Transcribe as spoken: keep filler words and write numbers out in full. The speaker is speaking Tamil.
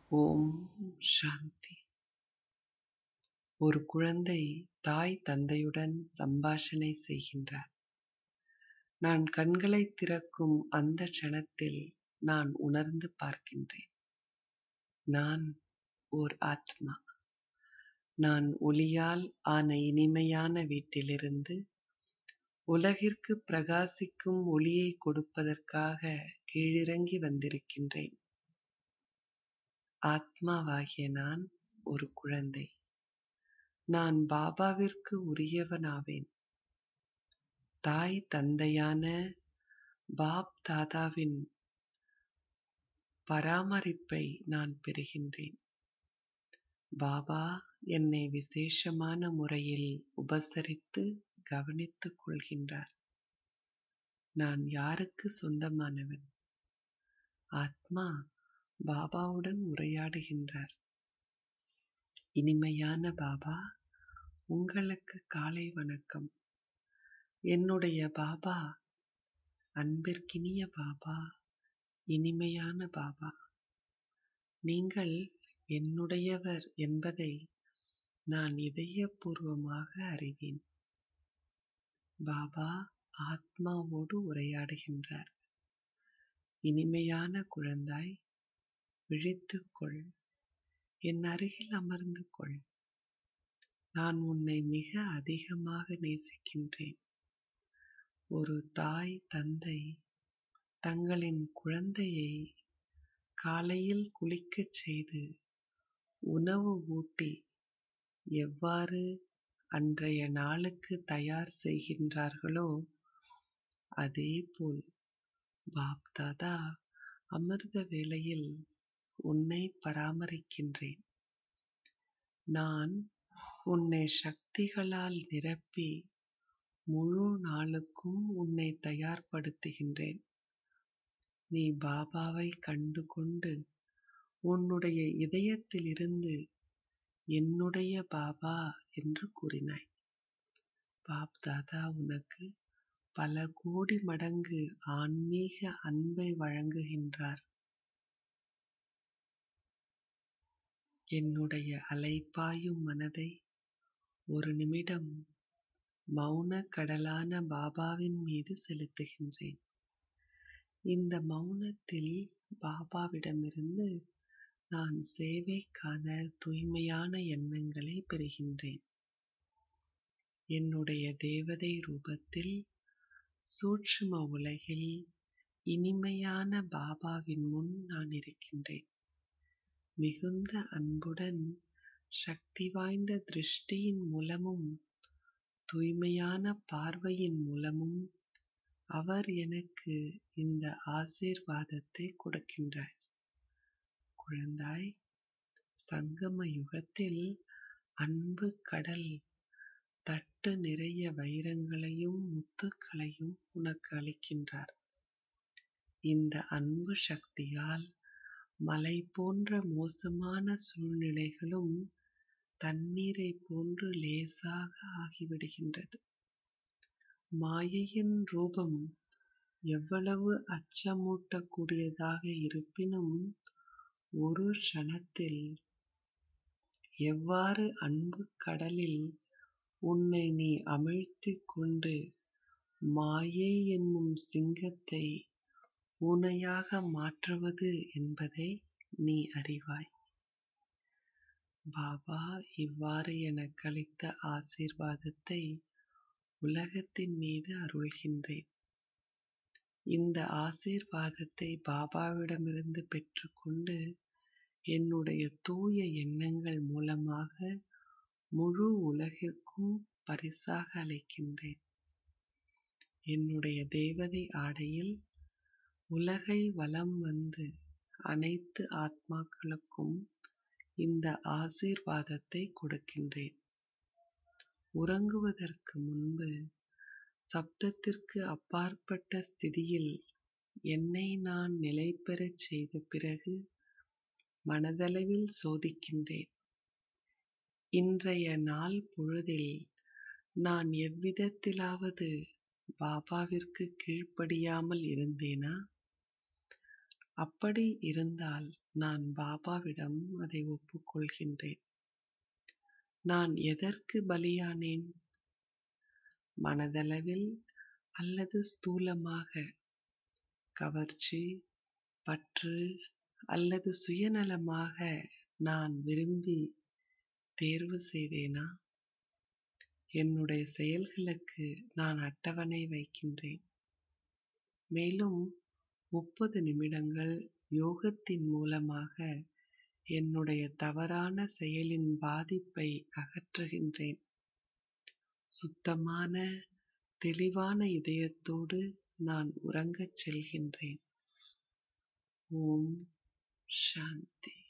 ஓம் சாந்தி. ஒரு குழந்தை தாய் தந்தையுடன் சம்பாஷணை செய்கின்றார். நான் கண்களை திறக்கும் அந்த க்ஷணத்தில் நான் உணர்ந்து பார்க்கின்றேன். நான் ஓர் ஆத்மா. நான் ஒளியால் ஆன இனிமையான வீட்டிலிருந்து உலகிற்கு பிரகாசிக்கும் ஒளியை கொடுப்பதற்காக கீழிறங்கி வந்திருக்கின்றேன். ஆத்மாவாகிய நான் ஒரு குழந்தை. நான் பாபாவிற்கு உரியவனாவேன். தாய் தந்தையான பாப் தாதாவின் பராமரிப்பை நான் பெறுகின்றேன். பாபா என்னை விசேஷமான முறையில் உபசரித்து கவனித்துக் கொள்கின்றார். நான் யாருக்கு சொந்தமானவன்? ஆத்மா பாபாவுடன் உரையாடுகின்றார். இனிமையான பாபா, உங்களுக்கு காலை வணக்கம். என்னுடைய பாபா, அன்பிற்கினிய பாபா, இனிமையான பாபா, நீங்கள் என்னுடையவர் என்பதை நான் இதயபூர்வமாக அறிவேன். பாபா ஆத்மாவோடு உரையாடுகின்றார். இனிமையான குழந்தாய், விழித்துக்கொள், என் அருகில் அமர்ந்து கொள். நான் உன்னை மிக அதிகமாக நேசிக்கின்றேன். ஒரு தாய் தந்தை தங்களின் குழந்தையை காலையில் குளிக்கச் செய்து உணவு ஊட்டி எவ்வாறு அன்றைய நாளுக்கு தயார் செய்கின்றார்களோ, அதேபோல் பாப் தாதா அமிர்த வேளையில் உன்னை பராமரிக்கின்றேன். நான் உன்னை சக்திகளால் நிரப்பி முழு நாளுக்கும் உன்னை தயார்படுத்துகின்றேன். நீ பாபாவை கண்டு கொண்டு உன்னுடைய இதயத்திலிருந்து என்னுடைய பாபா என்று கூறினாய். பாப் தாதா உனக்கு பல கோடி மடங்கு ஆன்மீக அன்பை வழங்குகின்றார். என்னுடைய அலைபாயும் மனதை ஒரு நிமிடம் மௌன கடலான பாபாவின் மீது செலுத்துகின்றேன். இந்த மௌனத்தில் பாபாவிடமிருந்து நான் சேவைக்கான தூய்மையான எண்ணங்களை பெறுகின்றேன். என்னுடைய தேவதை ரூபத்தில் சூட்சும உலகில் இனிமையான பாபாவின் முன் நான் இருக்கின்றேன். மிகுந்த அன்புடன் சக்தி வாய்ந்த திருஷ்டியின் மூலமும் தூய்மையான பார்வையின் மூலமும் அவர் எனக்கு இந்த ஆசீர்வாதத்தை கொடுக்கின்றார். குழந்தாய், சங்கம யுகத்தில் அன்பு கடல் தட்டு நிறைய வைரங்களையும் முத்துக்களையும் உனக்கு அளிக்கின்றார். இந்த அன்பு சக்தியால் மலை போன்ற மோசமான சூழ்நிலைகளும் தண்ணீரை போன்று லேசாக ஆகிவிடுகின்றது. மாயையின் ரூபம் எவ்வளவு அச்சமூட்டக்கூடியதாக இருப்பினும் ஒரு க்ஷணத்தில் எவ்வாறு அன்பு கடலில் உன்னை நீ அமிழ்த்திக் கொண்டு மாயை என்னும் சிங்கத்தை பூனையாக மாற்றுவது என்பதை நீ அறிவாய். பாபா இவ்வாறு எனக்கு அளித்த ஆசீர்வாதத்தை உலகத்தின் மீது அருள்கின்றேன். இந்த ஆசீர்வாதத்தை பாபாவிடமிருந்து பெற்றுக்கொண்டு என்னுடைய தூய எண்ணங்கள் மூலமாக முழு உலகிற்கும் பரிசாக அளிக்கின்றேன். என்னுடைய தேவதை ஆடையில் உலகை வலம் வந்து அனைத்து ஆத்மாக்களுக்கும் இந்த ஆசீர்வாதத்தை கொடுக்கின்றேன். உறங்குவதற்கு முன்பு சப்தத்திற்கு அப்பாற்பட்ட ஸ்திதியில் என்னை நான் நிலை பெறச் செய்த பிறகு மனதளவில் சோதிக்கின்றேன். இன்றைய நாள் பொழுதில் நான் எவ்விதத்திலாவது பாபாவிற்கு கீழ்ப்படியாமல் இருந்தேனா? அப்படி இருந்தால் நான் பாபாவிடம் அதை ஒப்புக்கொள்கின்றேன். நான் எதற்கு பலியானேன்? மனதளவில் அல்லது ஸ்தூலமாக கவர்ச்சி, பற்று அல்லது சுயநலமாக நான் விரும்பி தேர்வு செய்தேனா? என்னுடைய செயல்களுக்கு நான் அட்டவணை வைக்கின்றேன். மேலும் முப்பது நிமிடங்கள் யோகத்தின் மூலமாக என்னுடைய தவறான செயலின் பாதிப்பை அகற்றுகின்றேன். சுத்தமான, தெளிவான இதயத்தோடு நான் உறங்கச் செல்கின்றேன். ஓம் சாந்தி.